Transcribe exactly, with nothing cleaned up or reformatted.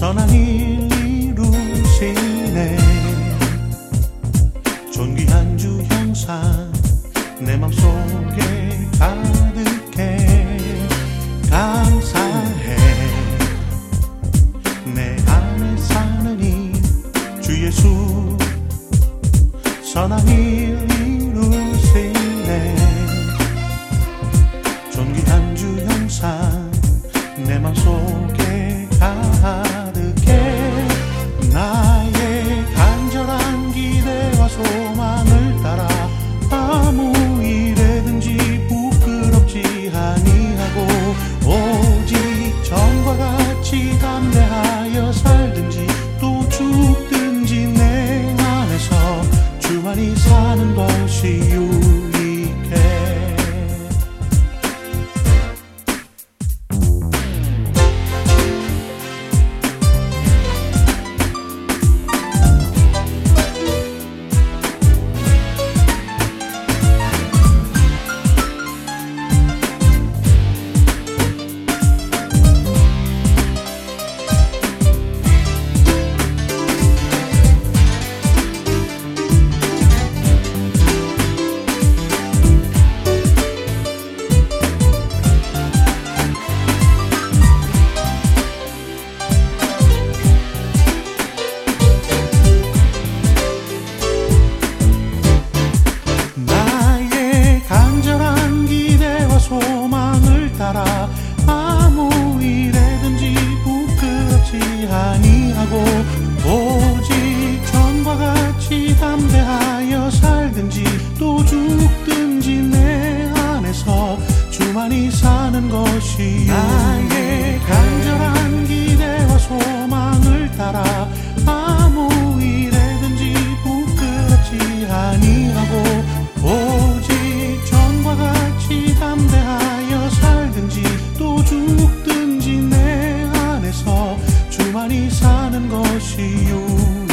선한 일 이루시네. 존귀한 주 형상 내 맘속에 가득해. 감사해. 내 안에 사는 이 주 예수 선한 일 이루시네. 존귀한 주 형상 내 맘속에 가득해. 나의 간절한 기대와 소망을 따라 아무 일에든지 부끄럽지 아니하고 오직 전과 같이 담대하여 살든지 또 죽든지 내 안에서 주만이 사는 것이 유익해. 소망을 따라 아무 일에든지 부끄럽지 아니하고 오직 전과 같이 담대하여 살든지 또 죽든지 내 안에서 주만이 사는 것이 나의 간절한 기대와 소망을 따라 아무 일에든지 부끄럽지 아니하고 오직 전과 같이 담대하여 살든지 또 죽든지 내 안에서 주만이 사는 것이 요